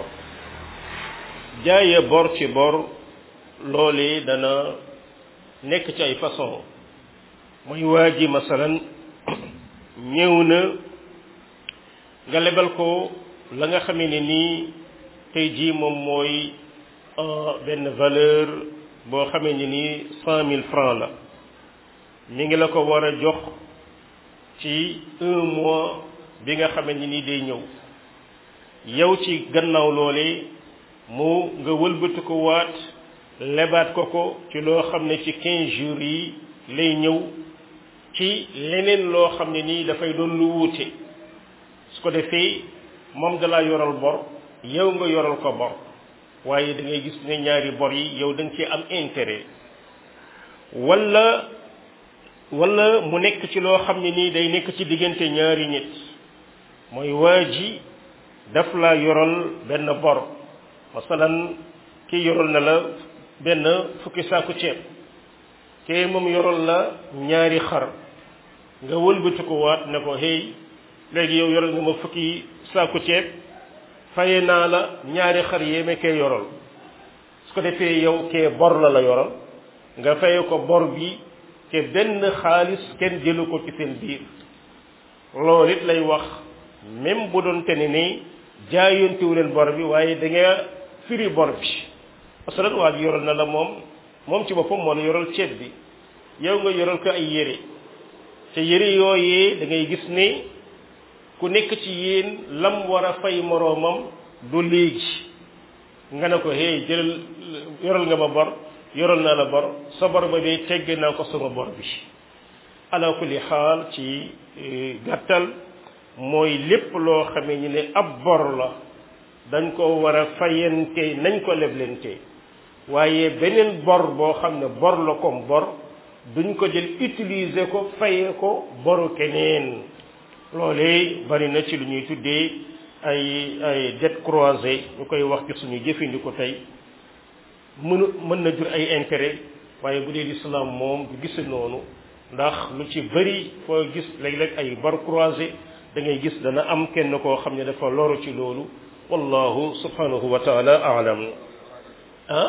jaaye bor ci bor loolee dana nekk ci ay façon muy waa ji masalan ñëw na nga lebal ko la nga xamee ne nii tey jii moom mooy benn valeur boo xamee ne nii cent mille francs la mi ngi la ko war a jox ci un mois bi nga xamee ne nii day ñëw yow ci gannaaw loolee mu nga wëlbati ko waat lebaat ko ko ci loo xam ne ci quinze jours yi lay ñëw ci leneen loo xam ne nii dafay doon lu wuute su ko defee moom da laa yoral bor yow nga yoral ko bor waaye da ngay gis ne ñaari bor yi yow da nga cee am intérêt wala wala mu nekk ci loo xam ne nii day nekk ci diggante ñaari nit mooy waa ji daf laa yoral benn bor masalan kii yoral na la benn fukki saaku ceeb kee moom yoral la ñaari xar nga wëlbati ko waat ne ko hey léegi yow yoral nga ma fukki saaku ceeb faye naa la ñaari xar yéeme kee yoral su ko defee yow kee bor la la yoral nga faye ko bor bi te benn xaalis kenn jëlu ko ci seen biir loolu it lay wax même bu doon te ne ni jaayantiwu leen bor bi waaye da nga firi bor bi parce que waa ji yoral na la moom moom ci boppam moo la yoral ceeb bi yow nga yoral ko ay yére te yére yooyee da ngay gis ne ku nekk ci yéen lam war a fay moroomam du léegi nga ne ko hey jëlal yoral nga ma bor yoral naa la bor sa bor ba day tegg naa ko sama bor bi ala kulli xaal ci gàttal mooy lépp loo xamee ñu ne ab bor la dañ ko war a fayante nañ ko leblente waaye beneen bor boo xam ne bor la comme bor duñ ko jël utiliser ko fayee ko boru keneen loolee bari na ci lu ñuy tuddee ay ay dette croisée ñu koy wax ci suñu jëfandiku tey mënu mën na jur ay intérêt waaye bu dee l'islam moom du gise noonu ndax lu ci bëri foo gis léeg-léeg ay bor croisé da ngay gis dana am kenn koo xam ne dafa loru ci loolu wallahu subhanahu wa taala aalam ah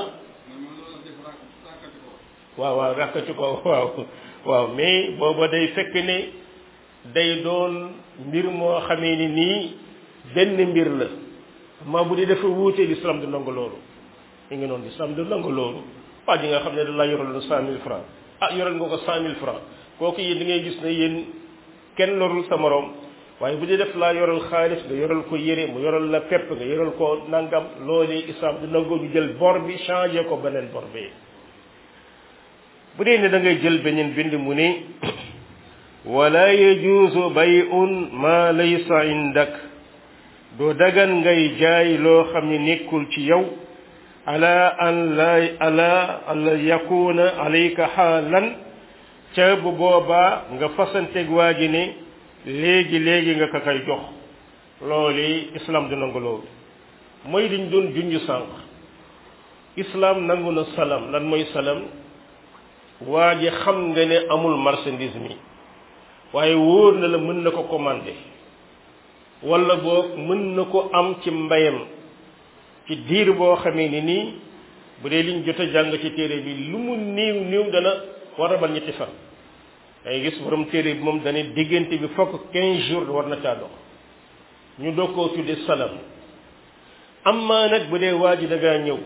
waaw waaw rakkati ko waaw waaw mais booba day fekk ne day doon mbir moo xamee ni nii benn mbir la maa bu dee dafa wuute l'islam du nangu loolu mi ngi noonu l'islam du nangu loolu waa ji nga xam ne da la yoral cent mille francs ah yoral nga ko cent mille francs kooku yéen da ngay gis ne yéen kenn lorul sa morom waaye bu dee def laa yoral xaalis nga yoral ko yére mu yoral la pepp nga yoral ko nangam loolee islam du nangoo ñu jël bor bi changé ko beneen bor bi bu dee ne da ngay jël beneen bind mu ne wala yajuuzu bay'un ma laysa indak doo dagan ngay jaay loo xam ne nekkul ci yow ala an la ala an la yakuna alayka xaalan ca bu boobaa nga fasanteeg waa ji ne léegi léegi nga ka koy jox loolu islam du nangu loolu mooy liñ doon junj sànq islam nangu na salam lan mooy salam waa ji xam nga ne amul marchandise mi waaye wóor na la mën na ko commandé wala boog mën na ko am ci mbayam ci diir boo xamee ni nii bu dee liñ jot a jàng ci téere bi lu mu néew néew dana war a bal ñetti fan day gis borom téere bi moom dane diggante bi fokk quinze jours war na caa dox ñu doog koo tudde salam amma nag bu dee waa ji da ngaa ñëw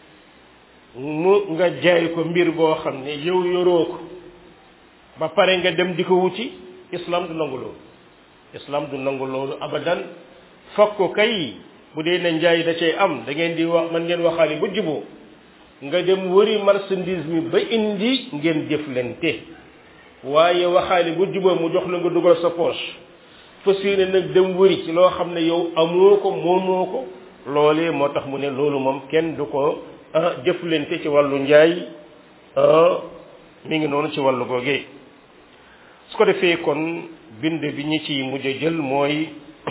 mu nga jaay ko mbir boo xam ne yow yoroo ko ba pare nga dem di ko wuti islam du nangu loolu islam du nangu loolu abadan fokk kay bu dee ne njaay da cay am da ngeen di wax man ngeen waxaale ba juboo nga dem wëri marchandise mi ba indi ngeen jëflante waaye waxaale ba juboo mu jox la nga dugal sa poche fas yéene nag dem wëri ci loo xam ne yow amoo ko moomoo ko loolee moo tax mu ne loolu moom kenn du ko jëflante ci wàllu njaay mi ngi noonu ci wàllu googee su ko defee kon bind bi ñi ci mujj jël mooy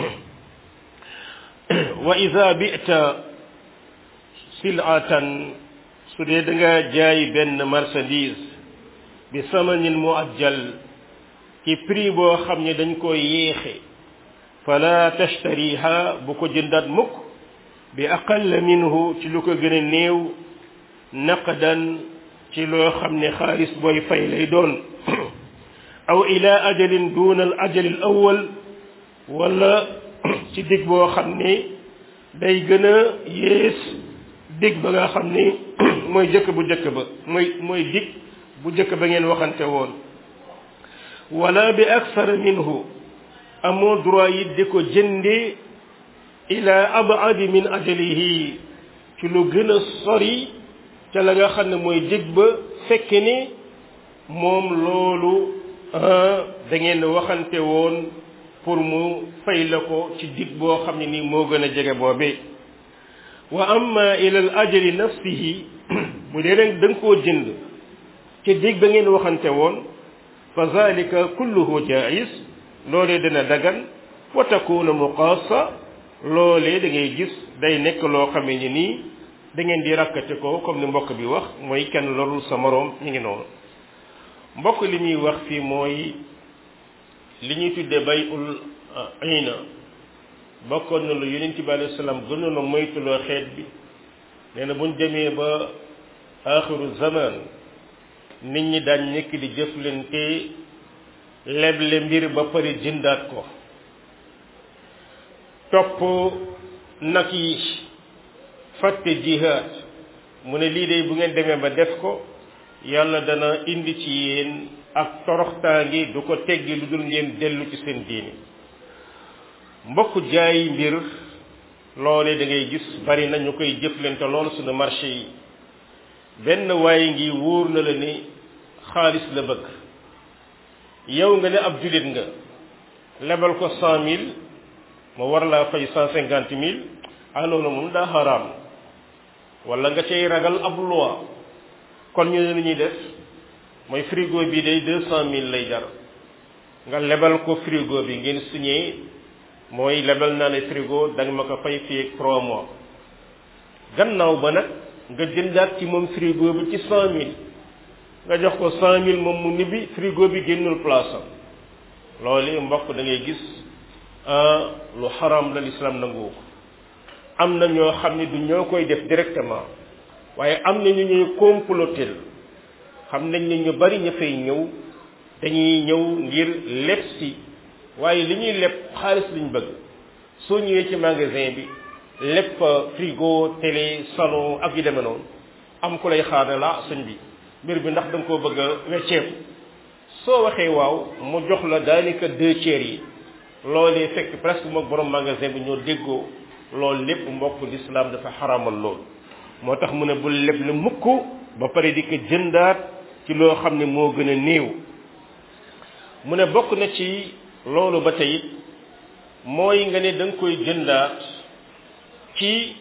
wa iza bi'ta sil'atan su dee da nga jaay benn marchandise bi samanin muajjal ci prix boo xam ne dañ ko yéexe fala tashtariha bu ko jëndaat mukk bi aqall minhu ci lu ko gën a néew naqdan ci loo xam ne xaalis booy fay lay doon aw ila ajalin duna al ajal al awwal wala ci dig boo xam ne day gën a yées dig ba nga xam ne mooy jëkk bu jëkk ba mooy mooy dig bu jëkk ba ngeen waxante woon wala bi aksara minhu amoo droit yi di ko jënde ila abadi min ajalihi ci lu gën a sori ca la nga xam ne mooy dig ba fekk ni moom loolu da ngeen waxante woon pour mu fay la ko ci dig boo xam ne nii moo gën a jege boobe wa amma ila al ajali nafsihi bu dee nag da nga koo jënd ci dig ba ngeen waxante woon fa zalika kulluhu jaiz loolee dana dagan wa takunu muqasa loolee da ngay gis day nekk loo xamee ni nii da ngeen di rakkate ko comme ni mbokk bi wax mooy kenn lorul sa moroom ñu ngi noonu mbokk li muy wax fii mooy li ñuy tuddee bay ul ayna bokkoon na lu yonent bi alayhi salaam gënoon a moytuloo xeet bi nee na buñ demee ba axiru zaman nit ñi daañ nekk di jëflante leble mbir ba pare jëndaat ko topp nag yi fàtte jihaad mu ne lii de bu ngeen demee ba def ko yàlla dana indi ci yéen ak toroxtaangi du ko teggi lu dul ngeen dellu ci seen diini mbokk jaay mbir loolee da ngay gis bari na ñu koy jëflante loolu suñu marché yi benn waaye ngi wóor na la ni xaalis la bëgg yow nga ne ab jullit nga lebal ko cent mille ma war laa fay cent cinquante mille ah loolu moom daa xaraam wala nga cay ragal ab loi kon ñu ne ñuy def mooy frigo bi day deux cent mille lay jar nga lebal ko frigo bi ngeen signé mooy lebal naa ne frigo da nga ma ko fay fii ak trois mois gannaaw ba nag nga jëndaat ci moom frigo bi ci cent mille nga jox ko cent mille moom mu nibbi frigo bi génnul place am loolu mbokk da ngay gis lu xaram la l'islam nangu ko am na ñoo xam ne du ñoo koy def directement waaye am na ñu ñuy comploter xam nañ ne ñu bari ñu fay ñëw dañuy ñëw ngir leb si waaye li ñuy leb xaalis liñ bëgg soo ñëwee ci magasin bi leb fa frigo télé salon ak yu demee noonu am ku lay xaar ne la sëñ bi mbir bi ndax da nga koo bëgg a wecceeku soo waxee waaw mu jox la daanaka deux tiers yi loolee fekk presque moom borom magasin bi ñoo déggoo loolu lépp mbokk l'islam dafa xaramal loolu moo tax mu ne bul leb la mukk ba pare di ko jëndaat ci loo xam ne moo gën a néew mu ne bokk na ci loolu ba tey mooy nga ne da nga koy jëndaat ci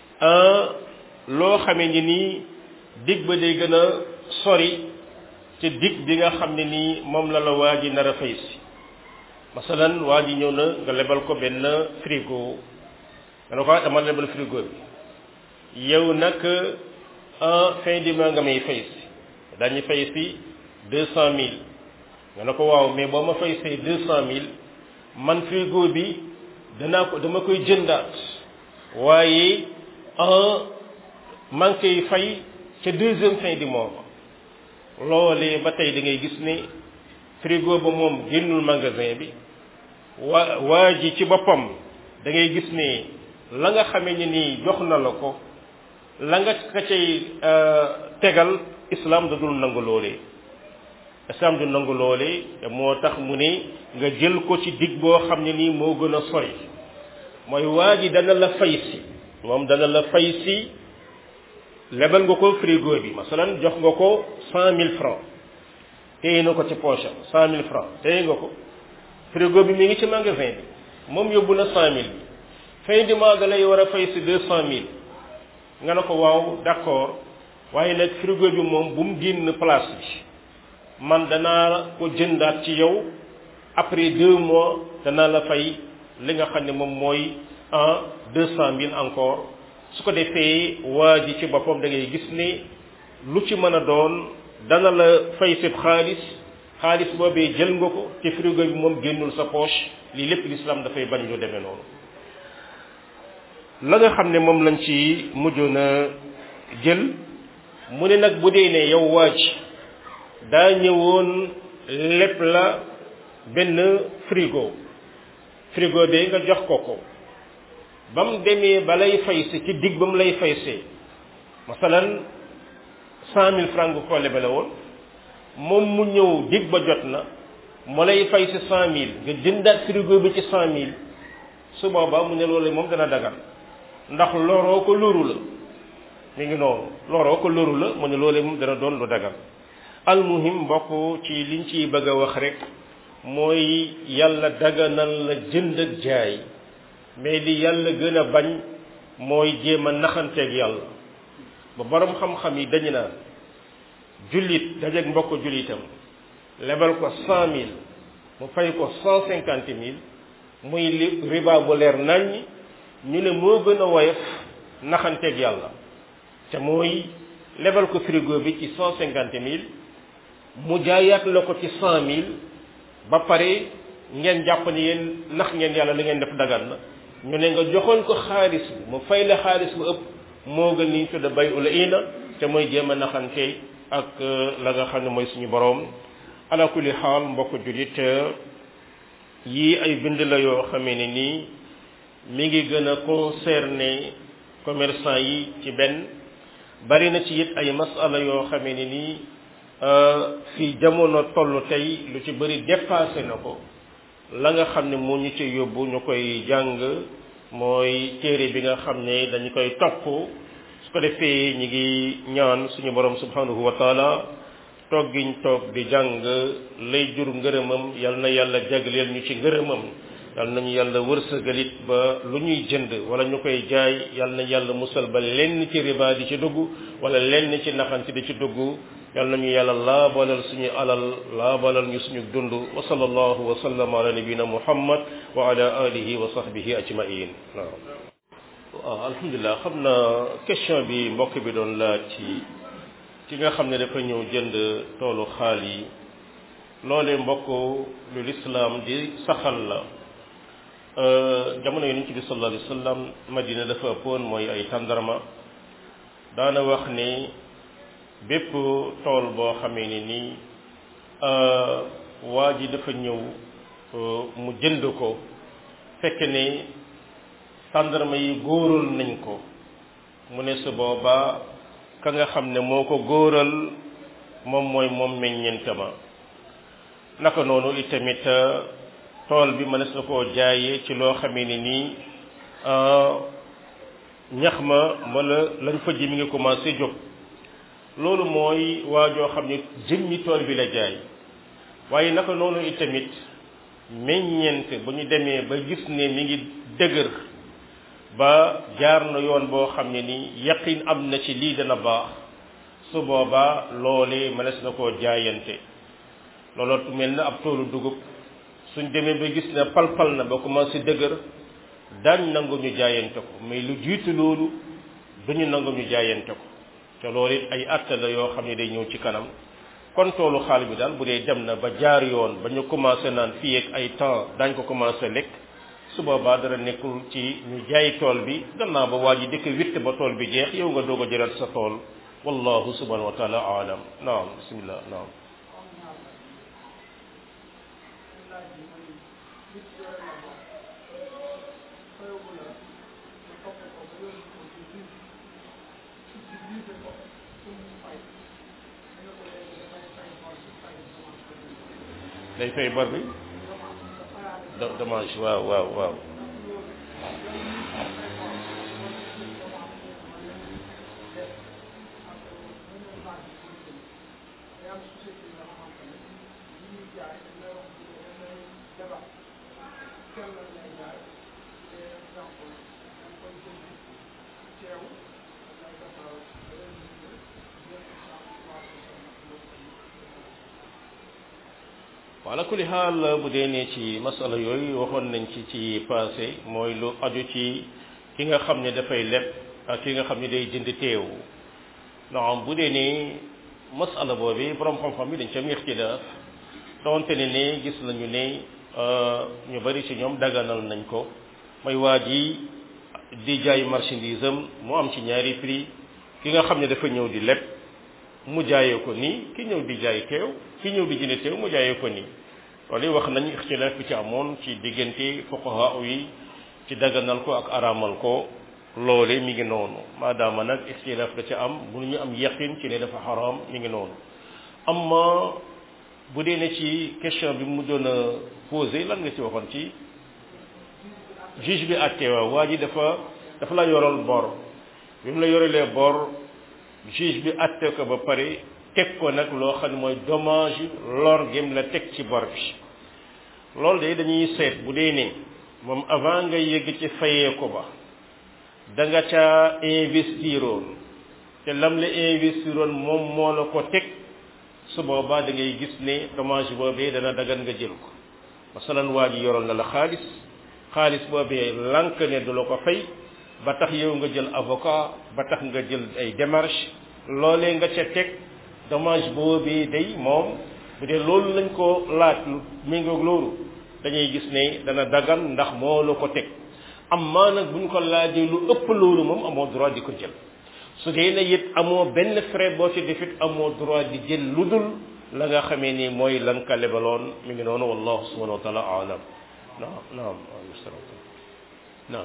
loo xamee ni nii dig ba day gën a sori ci dig bi nga xam ne nii moom la la waa ji nar a fay si masalan waa ji ñëw na nga lebal ko benn frigo nga ne ko dama lebal frigo bi yow nag en fin du mois nga may fay si dañuy fay si deux cent mille nga ne ko waaw mais boo ma fay see deux cent mille man frigo bi danaa ko dama koy jëndaat waaye en man koy fay ca deuxième fin du mois loolee ba tey da ngay gis ne frigo ba moom génnul magasin bi waa waa ji ci boppam da ngay gis ne la nga xamee ni nii jox na la ko la nga ka cay tegal islam da dul nangu loolee islam du nangu loolee te moo tax mu ne nga jël ko ci dig boo xam ne nii moo gën a sori mooy waa ji dana la fay si moom dana la fay si lebal nga ko frigo bi masalan jox nga ko cent mille francs téye na ko ci poche am cent mille francs téye nga ko frigo bi mi ngi ci magasin bi moom yóbbu na cent mille bi fin du mois da lay war a fay si deux cent mille nga ne ko waaw d'accord waaye nag frigo bi moom bu mu génn place bi man danaa ko jëndaat ci yow après deux mois dana la fay li nga xam ne moom mooy en deux cent mille encore su ko defee waa ji ci boppam da ngay gis ne lu ci mën a doon dana la fay sib xaalis xaalis boobee jël nga ko ci frigo bi moom génnul sa poche lii lépp l'islam dafay bañ lu demee noonu la nga xam ne moom lañ ci mujjoon a jël mu ne nag bu dee ne yow waa ji daa ñëwoon lépp la benn frigo frigo de nga jox ko ko ba mu demee ba lay fayse ci digg ba mu lay fayse masalan cent mille francs nga ko lebale woon moom mu ñëw digg ba jot na mu lay fayse cent mille nga jëndaat frigo bi ci cent mille su boobaa mu ne loolu moom dana dagan ndax loroo ko loru la mi ngi noonu loroo ko loru la mu ne loolu moom dana doon lu dagan almuhim mbokk ci liñ ciy bëgg a wax rek mooy yàlla daganal la jënd ak jaay mais li yàlla gën a bañ mooy jéem a naxanteeg yàlla ba borom xam-xam yi dañu naan jullit dajeeg mbokk jullitam lebal ko cent mille mu fay ko cent cinquante mille muy li riba bu leer naññ ñu ne moo gën a woyof naxanteeg yàlla te mooy lebal ko frigo bi ci cent cinquante mille mu jaayaat la ko ci cent mille ba pare ngeen jàpp ni yéen nax ngeen yàlla li ngeen def dagan na ñu ne nga joxoon ko xaalis bi mu fay la xaalis bu ëpp moo gën li ñu tudde bay ula ina te mooy jéem a naxante ak la nga xam ne mooy suñu boroom ala kulli xaal mbokk jullit yii ay bind la yoo xamee ne nii mi ngi gën a concerné commerçant yi ci benn bari na ci it ay masala yoo xamee ne nii fii jamono toll tey lu ci bëri dépassé na ko la nga xam ne moo ñu ci yóbbu ñu koy jàng mooy téere bi nga xam ne dañu koy topp su ko defee ñi ngi ñaan suñu borom subhanahu wa taala toog giñ toog di jàng lay jur ngërëmam yal na yàlla jagleel ñu ci ngërëmam yal nañu yàlla wërsëgalit ba lu ñuy jënd wala ñu koy jaay yal na yàlla musal ba lenn ci riba di ci dugg wala lenn ci naxante di ci dugg yal nañu yàlla laabalal suñu alal laabalal ñu suñu dund wa sallallahu wa sallam ala nabina muhammad wa ala alihi wa sahbihi ajmain waaw waaw alhamdulilah xam na question bi mbokk bi doon laaj ci ci nga xam ne dafa ñëw jënd toolu xaal yi loolee mbokk lu lislaam di saxal la jamono yonent bi sallallahu alayhi wa sallam madina dafa ëppoon mooy ay tàndarma daana wax ni bépp tool boo xamee ne nii waa ji dafa ñëw mu jënd ko fekk ne tàndarma yi góoral nañ ko mu ne su boobaa ka nga xam ne moo ko góoral moom mooy moom meññeentama naka noonu itamit tool bi mënees na koo jaayee ci loo xamee ne nii ñax ma wala lañ fa ji mi ngi commencé jóg loolu mooy waa joo xam ne jëmmi tool bi la jaay waaye naka noonu itamit meññeent bu ñu demee ba gis ne mi ngi dëgër ba jaar na yoon boo xam ne ni yaqin am na ci lii dana baax su boobaa loolee mënees na koo jaayante looloo mel na ab toolu dugub suñ demee ba gis ne palpal na ba commencé dëgër daañ nangu ñu jaayante ko mais lu jiitu loolu duñu nangu ñu jaayante ko te loolu it ay atte la yoo xam ne day ñëw ci kanam kon toolu xaal bi daal bu dee dem na ba jaar yoon ba ñu commencé naan fii ak ay temps daañ ko commencé lekk su boobaa dara nekkul ci ñu jaay tool bi gannaaw ba waa ji dëkk witt ba tool bi jeex yow nga doog a jëral sa tool wallahu subhanahu wa taala aalam naam bismillah naam day fay bor bi dommage waaw waaw waaw wala kulli xaal bu dee ne ci masala yooyu waxoon nañ ci ci passé mooy lu aju ci ki nga xam ne dafay leb ak ki nga xam ne day jënd teew naam bu dee ne masala boobu borom xam-xam yi dañ ca am ixtilaaf donte ne ne gis nañu ne ñu bari ci ñoom daganal nañ ko mooy waa ji di jaay marchandise am mu am ci ñaari prix ki nga xam ne dafa ñëw di leb mu jaayee ko nii ki ñëw di jaay teew ki ñëw di jënd teew mu jaayee ko nii loolu wax nañ ixtilaaf bi ci amoon ci diggante fuqaha yi ci daganal ko ak araamal ko loole mi ngi noonu maadaama nag ixtilaaf da ca am bu ñu am yaqin ci ne dafa xaraam mi ngi noonu amma bu dee ne ci question bi mu doon a posé lan nga ci waxoon ci juge bi àtte waaw waa ji dafa dafa la yoral bor bi mu la yorelee bor juge bi àtte ko ba pare teg ko nag loo xam ne mooy dommage lor gém la teg ci bor bi loolu de dañuy seet bu dee ne moom avant nga yëgg ci fayee ko ba da nga ca investiroon te lam la investiroon moom moo la ko teg su boobaa da ngay gis ne dommage boobee dana dagan nga jël ko masalan waa ji yoroon na la xaalis xaalis boobee lank ne du la ko fay ba tax yow nga jël avocat ba tax nga jël ay démarche loolee nga ca teg dommage boobee day moom bu dee loolu lañ ko laaj lu méngoog loolu dañuy gis ne dana dagan ndax moo la ko teg amma nag bu ñu ko laajee lu ëpp loolu moom amoo droit di ko jël su dee na it amoo benn frais boo ci defit amoo droit di jël lu dul la nga xamee ni mooy lan ka lebaloon mi ngi noonu wallahu subhanahu wa taala alam naam naam naam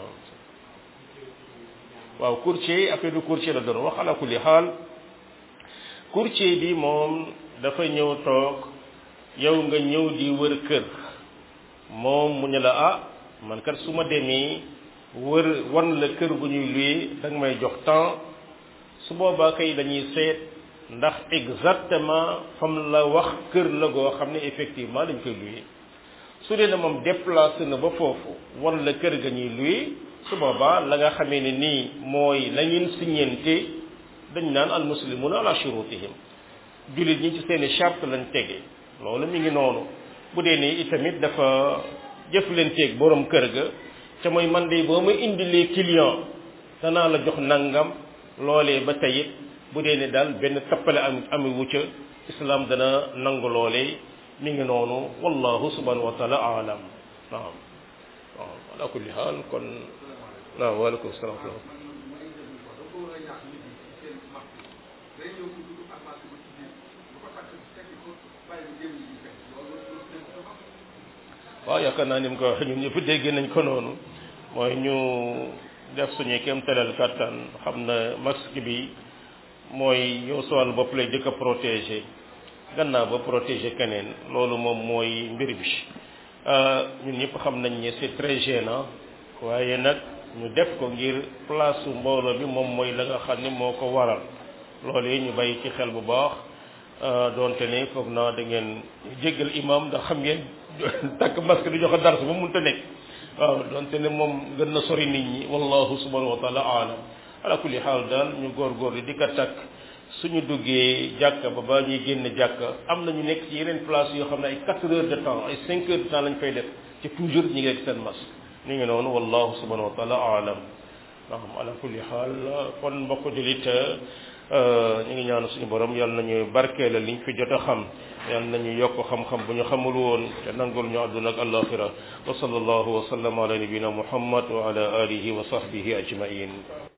waaw courtier après du courtier la doon wax ala kulli xaal courtier bi moom dafa ñëw toog yow nga ñëw di wër kër moom mu ne la ah man kat su ma demee wër wan la kër gu ñuy luye da nga may jox temps su boobaa kay dañuy seet ndax exactement fam la wax kër la goo xam ne effectivement dañ koy luye su dee ne moom déplacé na ba foofu wan la kër ga ñuy luye su boobaa la nga xamee ne nii mooy la ngeen siñente dañ naan al muslimuna ala shurutihim jullit ñi ci seeni charte lañ tege loolu mi ngi noonu bu dee ni itamit dafa jëflanteeg borom kër ga te mooy man de boo ma indilee client danaa la jox nangam loolee ba tey it bu dee ne daal benn tappale am ami wucca islam dana nangu loolee mi ngi noonu wallahu subhanahu wa taala alam naam waaw ala kulli haal kon waaw waaleykum salaam waaw yaakaar naa ni mu ko waxee ñun ñëpp dégg nañ ko noonu mooy ñu def suñu kéem talal kattan xam na masque bi mooy yow sa wàllu bopp lay jëkk a protéger gannaaw ba protéger keneen loolu moom mooy mbir bi ñun ñëpp xam nañ ne c'est très gênant waaye nag ñu def ko ngir place su mbooloo bi moom mooy la nga xam ne moo ko waral loolu yi ñu bàyyi ci xel bu baax doonte ne foog naa da ngeen jéggal imam ndax xam ngeen takk masque di joxe dars ba mënta nekk waaw doonte ne moom gën na sori nit ñi wallahu subhanahu wa taala alam ala kulli xaal daal ñu góorgóorlu di ko takk suñu duggee jàkka ba ba ñuy génn jàkka am na ñu nekk ci yeneen place yoo xam ne ay quatre heures de temps ay cinq heures de temps lañ fay def ci toujours ñi ngi ak seen masque ni ngi noonu wallahu subhanahu wa taala alam naam ala kulli xaal kon mbokk julit ñu ngi ñaan suñu borom yàlla nañu barkeela liñ fi jot a xam yàlla nañu yokk xam-xam bu ñu xamul woon te nangul ñu àdduna ak alaxira wa sallallahu wa sallam ala nabina muhammad wa ala alihi wa sahbihi ajmain